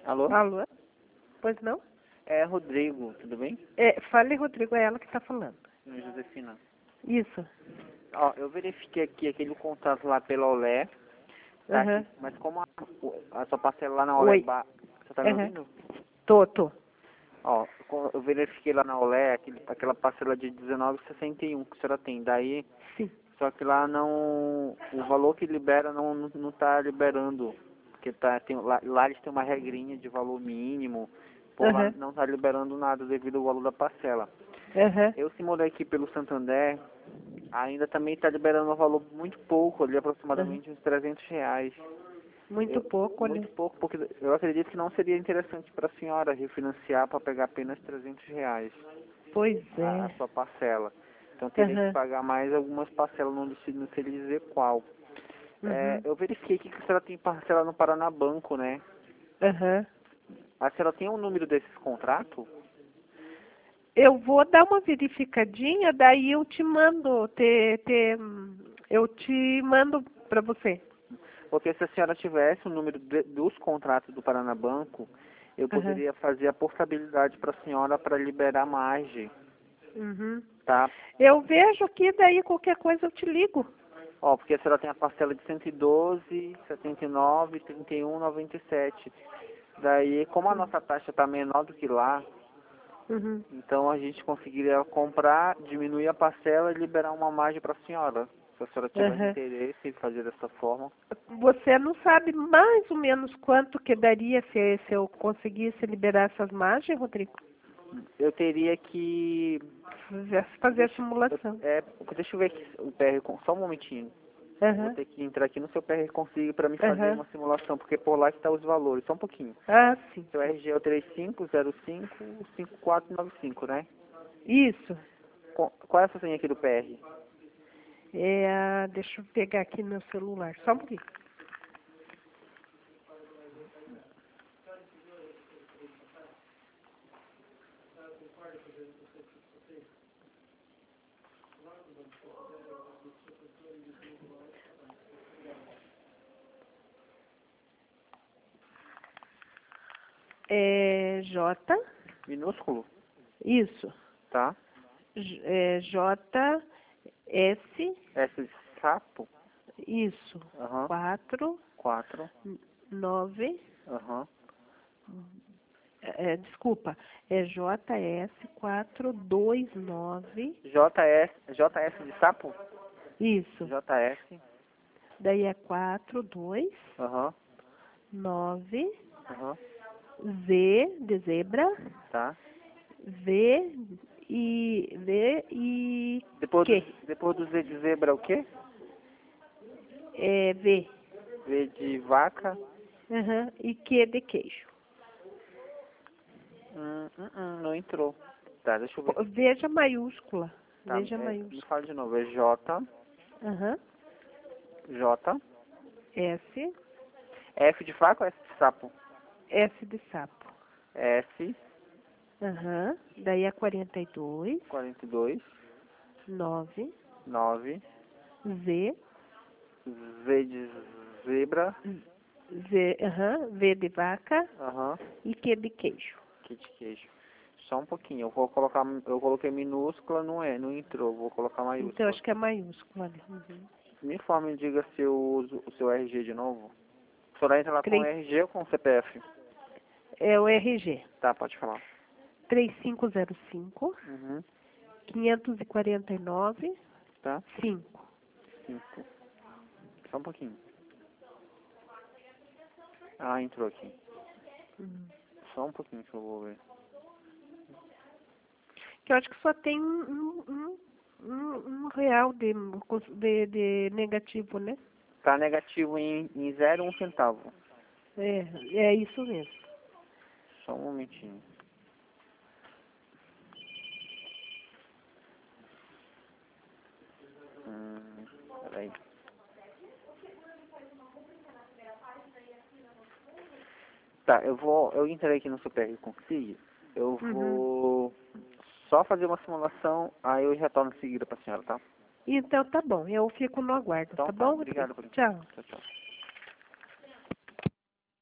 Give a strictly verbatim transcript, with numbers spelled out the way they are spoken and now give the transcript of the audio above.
Alô? Alô? Pois não? É Rodrigo, tudo bem? É, fale, Rodrigo, é ela que está falando. Não, Josefina. Isso. Ó, eu verifiquei aqui aquele contrato lá pela Olé, tá Aham. aqui, mas como a, a sua parcela lá na Olé, Oi. ba... você tá me Aham. ouvindo? Tô, tô. Ó, co- eu verifiquei lá na Olé, aquele, aquela parcela de dezenove e sessenta e um que a senhora tem, daí, Sim. só que lá não, o valor que libera não, não, não tá liberando, porque tá, tem, lá, lá eles têm uma regrinha de valor mínimo, por lá Aham. não tá liberando nada devido ao valor da parcela. Aham. Eu se mudei aqui pelo Santander, ainda também está liberando um valor muito pouco, ali Aham. aproximadamente uns trezentos reais. Muito Eu, pouco, muito né? pouco, porque eu acredito que não seria interessante para a senhora refinanciar para pegar apenas trezentos reais Pois a, a é. sua parcela. Então teria que Aham. pagar mais algumas parcelas, não decidi, não sei lhe dizer qual. É, Uhum. eu verifiquei aqui que a senhora tem parcela no Paraná Banco, né? Aham. A senhora tem o número desses contratos? Eu vou dar uma verificadinha, daí eu te mando, te, te, eu te mando para você. Porque se a senhora tivesse o número de- dos contratos do Paraná Banco, eu Aham. poderia fazer a portabilidade para a senhora para liberar margem, Uhum. tá? Eu vejo aqui, daí qualquer coisa eu te ligo. Ó, porque a senhora tem a parcela de cento e doze, setenta e nove, trinta e um, noventa e sete. Daí, como a nossa taxa está menor do que lá, Uhum. então a gente conseguiria comprar, diminuir a parcela e liberar uma margem para a senhora. Se a senhora tiver Aham. interesse em fazer dessa forma. Você não sabe mais ou menos quanto que daria se, se eu conseguisse liberar essas margens, Rodrigo? Eu teria que... Fazer fazer a simulação. É, deixa eu ver aqui o P R, com- só um momentinho. Vou Aham, ter que entrar aqui no seu P R Consigo para me fazer aham. uma simulação, porque por lá que está os valores. Só um pouquinho. Ah, sim. Seu R G é o três cinco zero cinco cinco quatro nove cinco, né? Isso. Co- Qual é a senha aqui do P R? É, a- deixa eu pegar aqui meu celular, só um pouquinho. É J, Minúsculo, isso. tá? J, é, J, S, S de sapo, isso. aham, Quatro, quatro, nove, aham, é, desculpa, é J S quatro dois nove, J S, J S de sapo, isso. J S, Daí é quatro, dois, aham, nove, aham, Z de zebra, tá? V e V e Depois do, Q. depois do Z de zebra, o quê? É V. V de vaca, Aham. E Q de queijo. hum, hum, hum, não entrou. Tá, deixa eu ver. Pô, veja maiúscula. Tá, Veja é, me maiúscula. fala de novo, é J, Aham. J, S, F de faca ou S de sapo? S de sapo. S, Aham. Daí é quarenta e dois, quarenta e dois, nove, nove, Z, Z de zebra, Z, aham, V de vaca aham, e Q de queijo. que de queijo. Só um pouquinho, eu vou colocar, eu coloquei minúscula, não é, não entrou, vou colocar Então maiúscula. acho que é maiúscula ali. Uhum. Me informe e diga se eu uso o seu R G de novo. O senhor entra lá com o Três, R G ou com o C P F? é o R G. Tá, pode falar. três cinco zero cinco, Uhum, quinhentos e quarenta e nove, tá, cinco. cinco. Só um pouquinho. Ah, entrou aqui. Uhum. Só um pouquinho que eu vou ver. Que eu acho que só tem um, um, um, um real de, de, de negativo, né? Tá negativo em, em zero e um centavo. É, é isso mesmo. Só um momentinho. Hum, peraí. Tá, eu vou, eu entrei aqui no seu P R Consigo, eu Uhum. vou só fazer uma simulação, aí eu retorno em seguida pra senhora, tá? Então tá bom, eu fico no aguardo, Então tá tá, bom, obrigado Rodrigo? por... Tchau. Tchau, tchau.